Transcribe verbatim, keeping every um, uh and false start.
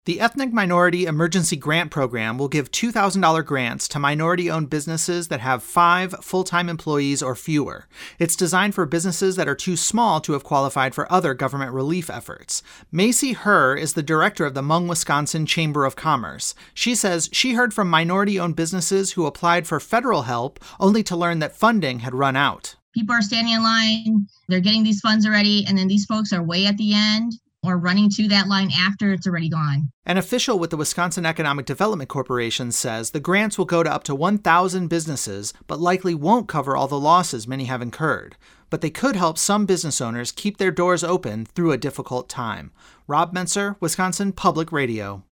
The Ethnic Minority Emergency Grant Program will give two thousand dollars grants to minority-owned businesses that have five full-time employees or fewer. It's designed for businesses that are too small to have qualified for other government relief efforts. Macy Herr is the director of the Hmong, Wisconsin Chamber of Commerce. She says she heard from minority-owned businesses who applied for federal help only to learn that funding had run out. People are standing in line, they're getting these funds already, and then these folks are way at the end or running to that line after it's already gone. An official with the Wisconsin Economic Development Corporation says the grants will go to up to one thousand businesses, but likely won't cover all the losses many have incurred. But they could help some business owners keep their doors open through a difficult time. Rob Menser, Wisconsin Public Radio.